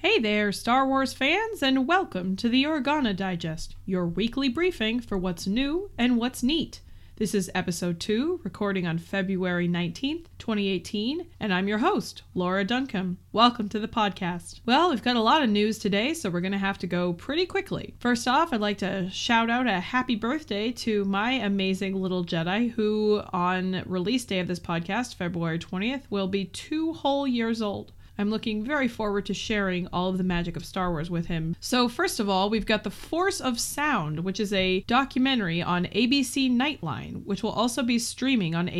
Hey there, Star Wars fans, and welcome to the Organa Digest, your weekly briefing for what's new and what's neat. This is episode 2, recording on February 19th, 2018, and I'm your host, Laura Duncombe. Welcome to the podcast. Well, we've got a lot of news today, so we're going to have to go pretty quickly. First off, I'd like to shout out a happy birthday to my amazing little Jedi, who on release day of this podcast, February 20th, will be 2 whole years old. I'm looking very forward to sharing all of the magic of Star Wars with him. So first of all, we've got The Force of Sound, which is a documentary on ABC Nightline, which will also be streaming on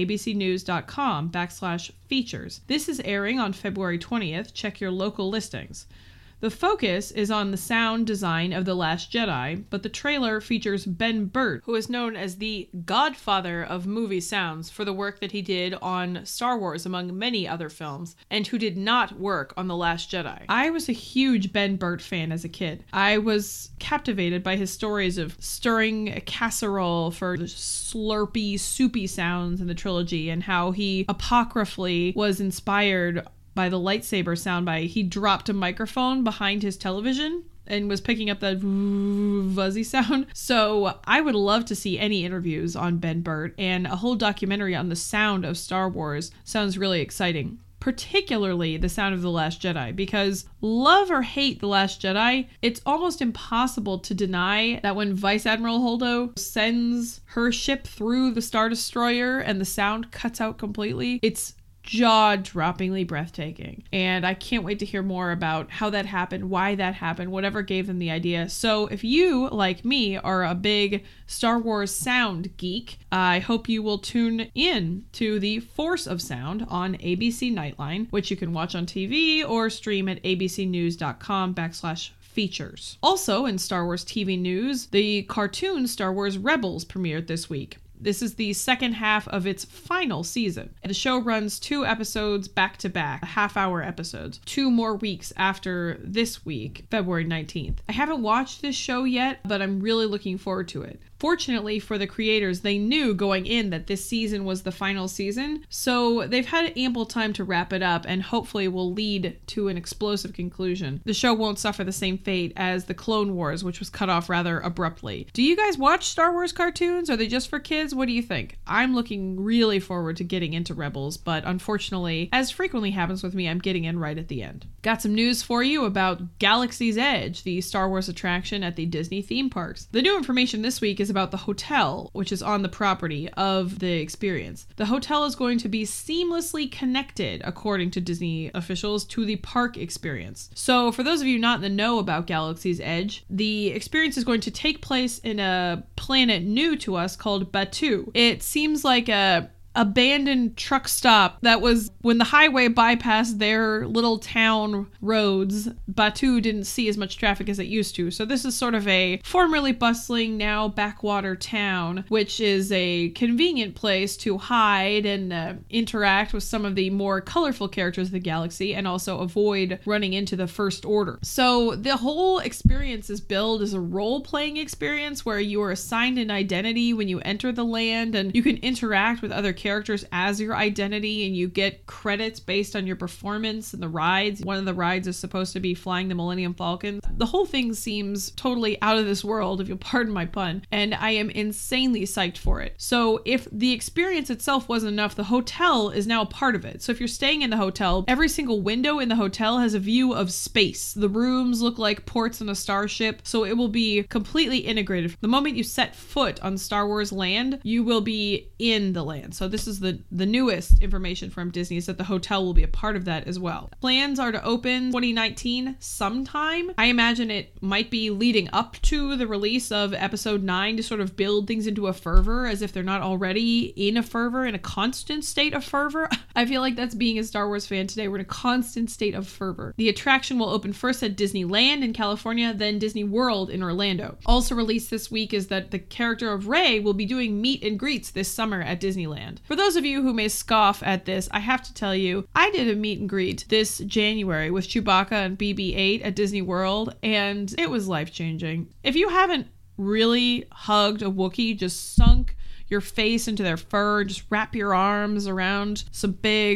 abcnews.com/features. This is airing on February 20th. Check your local listings. The focus is on the sound design of The Last Jedi, but the trailer features Ben Burtt, who is known as the godfather of movie sounds for the work that he did on Star Wars, among many other films, and who did not work on The Last Jedi. I was a huge Ben Burtt fan as a kid. I was captivated by his stories of stirring a casserole for the slurpy, soupy sounds in the trilogy, and how he apocryphally was inspired by the lightsaber sound he dropped a microphone behind his television and was picking up that fuzzy sound. So I would love to see any interviews on Ben Burtt, and a whole documentary on the sound of Star Wars sounds really exciting. Particularly the sound of The Last Jedi, because love or hate The Last Jedi, it's almost impossible to deny that when Vice Admiral Holdo sends her ship through the Star Destroyer and the sound cuts out completely, it's jaw-droppingly breathtaking. And I can't wait to hear more about how that happened, why that happened, whatever gave them the idea. So if you, like me, are a big Star Wars sound geek, I hope you will tune in to The Force of Sound on ABC Nightline, which you can watch on TV or stream at abcnews.com/features. Also in Star Wars TV news, the cartoon Star Wars Rebels premiered this week. This is the second half of its final season. The show runs 2 episodes back-to-back, half-hour episodes, 2 more weeks after this week, February 19th. I haven't watched this show yet, but I'm really looking forward to it. Fortunately for the creators, they knew going in that this season was the final season, so they've had ample time to wrap it up and hopefully will lead to an explosive conclusion. The show won't suffer the same fate as the Clone Wars, which was cut off rather abruptly. Do you guys watch Star Wars cartoons? Are they just for kids? What do you think? I'm looking really forward to getting into Rebels, but unfortunately, as frequently happens with me, I'm getting in right at the end. Got some news for you about Galaxy's Edge, the Star Wars attraction at the Disney theme parks. The new information this week is about the hotel, which is on the property of the experience. The hotel is going to be seamlessly connected, according to Disney officials, to the park experience. So for those of you not in the know about Galaxy's Edge, the experience is going to take place in a planet new to us called Batuu. It seems like a abandoned truck stop that was when the highway bypassed their little town roads. Batuu didn't see as much traffic as it used to. So this is sort of a formerly bustling, now backwater town, which is a convenient place to hide and interact with some of the more colorful characters of the galaxy and also avoid running into the First Order. So the whole experience is billed as a role-playing experience where you are assigned an identity when you enter the land, and you can interact with other characters as your identity, and you get credits based on your performance in the rides. One of the rides is supposed to be flying the Millennium Falcon. The whole thing seems totally out of this world, if you'll pardon my pun, and I am insanely psyched for it. So if the experience itself wasn't enough, the hotel is now a part of it. So if you're staying in the hotel, every single window in the hotel has a view of space. The rooms look like ports on a starship, so it will be completely integrated. The moment you set foot on Star Wars land, you will be in the land. So this is the newest information from Disney, is that the hotel will be a part of that as well. Plans are to open 2019 sometime. I imagine it might be leading up to the release of episode 9 to sort of build things into a fervor, as if they're not already in a fervor, in a constant state of fervor. I feel like that's being a Star Wars fan today. We're in a constant state of fervor. The attraction will open first at Disneyland in California, then Disney World in Orlando. Also released this week is that the character of Rey will be doing meet and greets this summer at Disneyland. For those of you who may scoff at this, I have to tell you, I did a meet and greet this January with Chewbacca and BB-8 at Disney World, and it was life-changing. If you haven't really hugged a Wookiee, just sunk your face into their fur, just wrap your arms around some big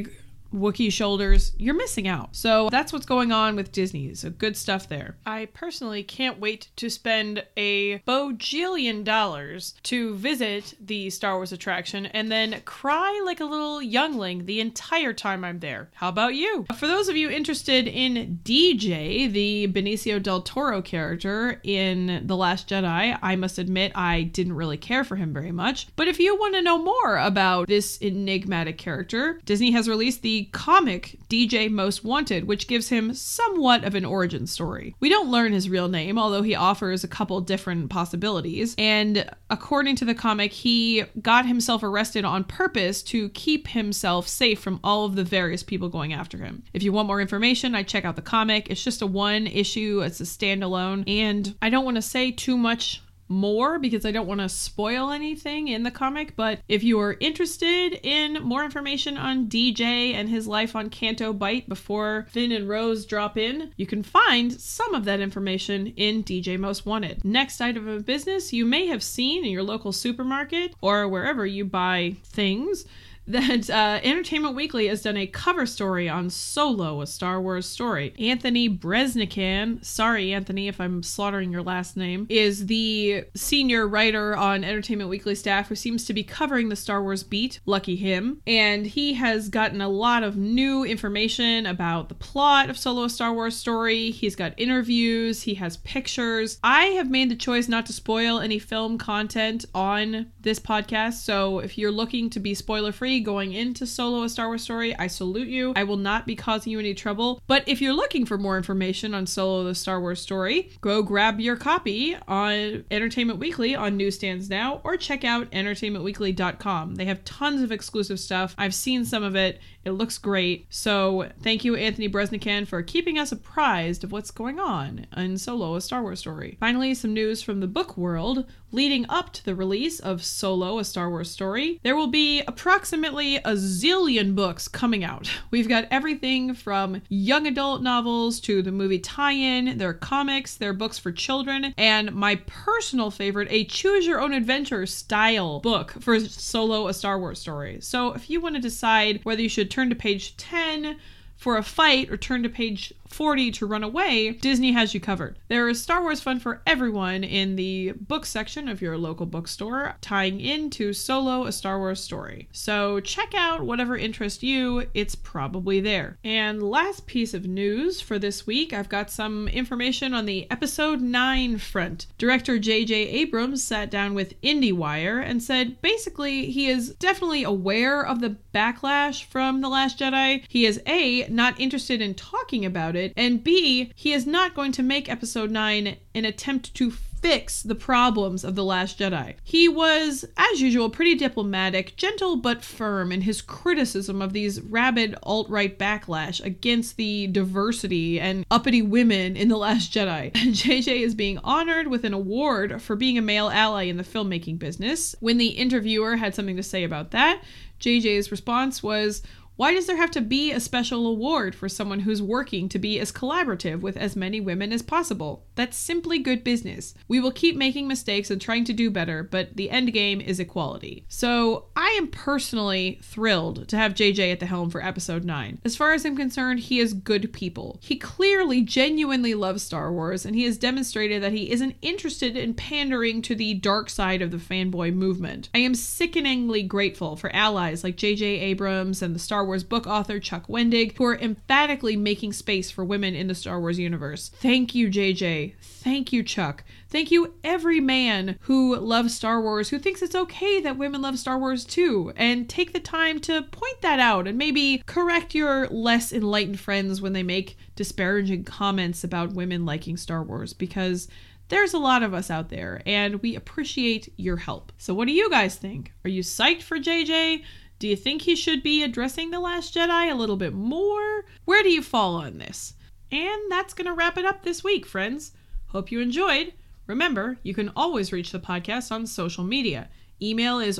Wookiee shoulders, you're missing out. So that's what's going on with Disney. So good stuff there. I personally can't wait to spend a bojillion dollars to visit the Star Wars attraction and then cry like a little youngling the entire time I'm there. How about you? For those of you interested in DJ, the Benicio del Toro character in The Last Jedi, I must admit I didn't really care for him very much. But if you want to know more about this enigmatic character, Disney has released the comic DJ Most Wanted, which gives him somewhat of an origin story. We don't learn his real name, although he offers a couple different possibilities. And according to the comic, he got himself arrested on purpose to keep himself safe from all of the various people going after him. If you want more information, I check out the comic. It's just a one issue. It's a standalone. And I don't want to say too much more because I don't want to spoil anything in the comic, but if you are interested in more information on DJ and his life on Canto Bight before Finn and Rose drop in, you can find some of that information in DJ Most Wanted. Next item of business, you may have seen in your local supermarket or wherever you buy things that Entertainment Weekly has done a cover story on Solo, a Star Wars story. Anthony Breznican, sorry Anthony if I'm slaughtering your last name, is the senior writer on Entertainment Weekly staff who seems to be covering the Star Wars beat. Lucky him. And he has gotten a lot of new information about the plot of Solo, a Star Wars story. He's got interviews. He has pictures. I have made the choice not to spoil any film content on this podcast, so if you're looking to be spoiler-free going into Solo, a Star Wars story, I salute you. I will not be causing you any trouble. But if you're looking for more information on Solo, the Star Wars story, go grab your copy on Entertainment Weekly on newsstands now, or check out entertainmentweekly.com. They have tons of exclusive stuff. I've seen some of it. It looks great. So thank you, Anthony Breznican, for keeping us apprised of what's going on in Solo, a Star Wars story. Finally, some news from the book world. Leading up to the release of Solo, a Star Wars story, there will be approximately a zillion books coming out. We've got everything from young adult novels to the movie tie-in, their comics, their books for children, and my personal favorite, a choose-your-own-adventure style book for Solo, a Star Wars story. So if you want to decide whether you should turn to page 10 for a fight or turn to page 40 to run away, Disney has you covered. There is Star Wars fun for everyone in the book section of your local bookstore, tying into Solo, a Star Wars story. So check out whatever interests you, it's probably there. And last piece of news for this week, I've got some information on the episode 9 front. Director J.J. Abrams sat down with IndieWire and said basically he is definitely aware of the backlash from The Last Jedi. He is A, not interested in talking about it, and B, he is not going to make episode 9 an attempt to fix the problems of The Last Jedi. He was, as usual, pretty diplomatic, gentle but firm in his criticism of these rabid alt-right backlash against the diversity and uppity women in The Last Jedi. JJ is being honored with an award for being a male ally in the filmmaking business. When the interviewer had something to say about that, JJ's response was, "Why does there have to be a special award for someone who's working to be as collaborative with as many women as possible? That's simply good business. We will keep making mistakes and trying to do better, but the end game is equality." So I am personally thrilled to have JJ at the helm for episode 9. As far as I'm concerned, he is good people. He clearly genuinely loves Star Wars, and he has demonstrated that he isn't interested in pandering to the dark side of the fanboy movement. I am sickeningly grateful for allies like J.J. Abrams and the Star Wars book author Chuck Wendig, who are emphatically making space for women in the Star Wars universe. Thank you, JJ. Thank you, Chuck. Thank you, every man who loves Star Wars, who thinks it's okay that women love Star Wars too, and take the time to point that out and maybe correct your less enlightened friends when they make disparaging comments about women liking Star Wars, because there's a lot of us out there, and we appreciate your help. So what do you guys think? Are you psyched for JJ? Do you think he should be addressing The Last Jedi a little bit more? Where do you fall on this? And that's going to wrap it up this week, friends. Hope you enjoyed. Remember, you can always reach the podcast on social media. Email is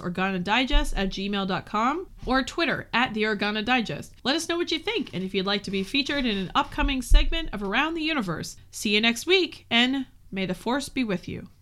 organadigest@gmail.com or Twitter @theorganadigest. Let us know what you think and if you'd like to be featured in an upcoming segment of Around the Universe. See you next week, and may the Force be with you.